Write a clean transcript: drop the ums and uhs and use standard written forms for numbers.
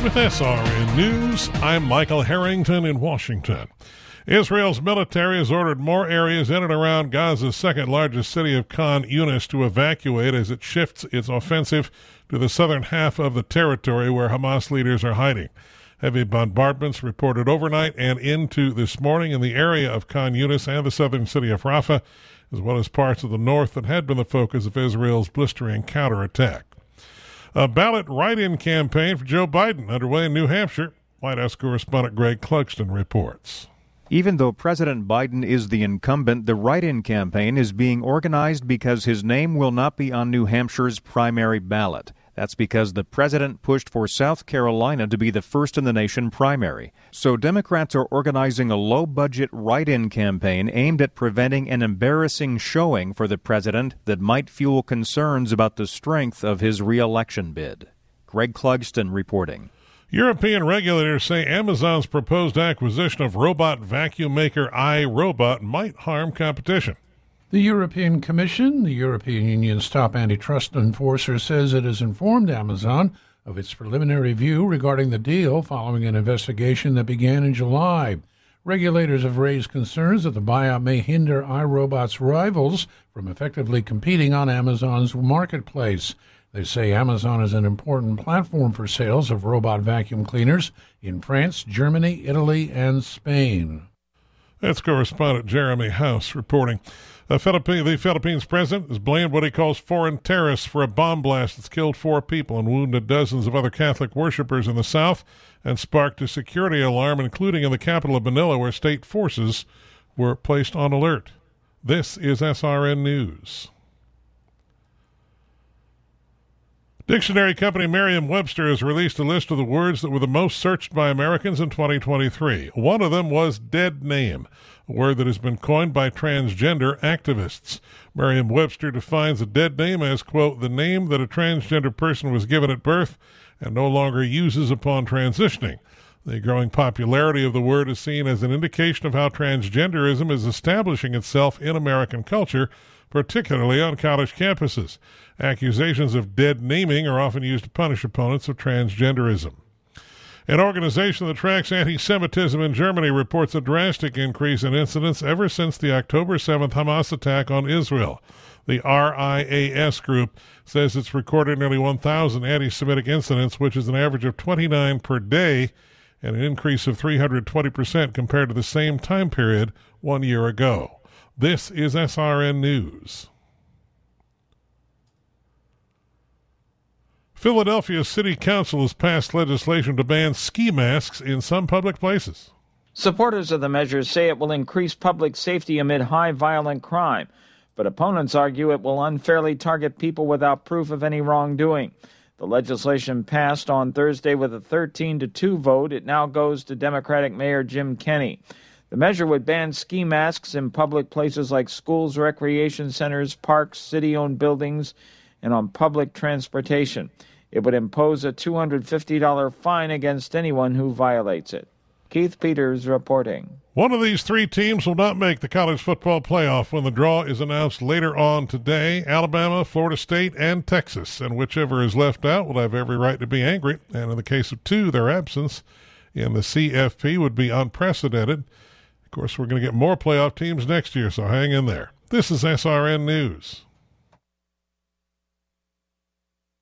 With SRN News, I'm Michael Harrington in Washington. Israel's military has ordered more areas in and around Gaza's second largest city of Khan Yunis to evacuate as it shifts its offensive to the southern half of the territory where Hamas leaders are hiding. Heavy bombardments reported overnight and into this morning in the area of Khan Yunis and the southern city of Rafah, as well as parts of the north that had been the focus of Israel's blistering counterattack. A ballot write-in campaign for Joe Biden underway in New Hampshire. White House correspondent Greg Clugston reports. Even though President Biden is the incumbent, the write-in campaign is being organized because his name will not be on New Hampshire's primary ballot. That's because the president pushed for South Carolina to be the first in the nation primary. So Democrats are organizing a low-budget write-in campaign aimed at preventing an embarrassing showing for the president that might fuel concerns about the strength of his re-election bid. Greg Clugston reporting. European regulators say Amazon's proposed acquisition of robot vacuum maker iRobot might harm competition. The European Commission, the European Union's top antitrust enforcer, says it has informed Amazon of its preliminary view regarding the deal following an investigation that began in July. Regulators have raised concerns that the buyout may hinder iRobot's rivals from effectively competing on Amazon's marketplace. They say Amazon is an important platform for sales of robot vacuum cleaners in France, Germany, Italy, and Spain. That's correspondent Jeremy House reporting. The Philippines president has blamed what he calls foreign terrorists for a bomb blast that's killed 4 people and wounded dozens of other Catholic worshippers in the south and sparked a security alarm, including in the capital of Manila, where state forces were placed on alert. This is SRN News. Dictionary company Merriam-Webster has released a list of the words that were the most searched by Americans in 2023. One of them was dead name, a word that has been coined by transgender activists. Merriam-Webster defines a dead name as, quote, the name that a transgender person was given at birth and no longer uses upon transitioning. The growing popularity of the word is seen as an indication of how transgenderism is establishing itself in American culture, particularly on college campuses. Accusations of dead naming are often used to punish opponents of transgenderism. An organization that tracks anti-Semitism in Germany reports a drastic increase in incidents ever since the October 7th Hamas attack on Israel. The RIAS group says it's recorded nearly 1,000 anti-Semitic incidents, which is an average of 29 per day, and an increase of 320% compared to the same time period 1 year ago. This is SRN News. Philadelphia City Council has passed legislation to ban ski masks in some public places. Supporters of the measures say it will increase public safety amid high violent crime, but opponents argue it will unfairly target people without proof of any wrongdoing. The legislation passed on Thursday with a 13-2 vote. It now goes to Democratic Mayor Jim Kenney. The measure would ban ski masks in public places like schools, recreation centers, parks, city-owned buildings, and on public transportation. It would impose a $250 fine against anyone who violates it. Keith Peters reporting. One of these 3 teams will not make the college football playoff when the draw is announced later on today: Alabama, Florida State, and Texas. And whichever is left out will have every right to be angry. And in the case of 2, their absence in the CFP would be unprecedented. Of course, we're going to get more playoff teams next year, so hang in there. This is SRN News.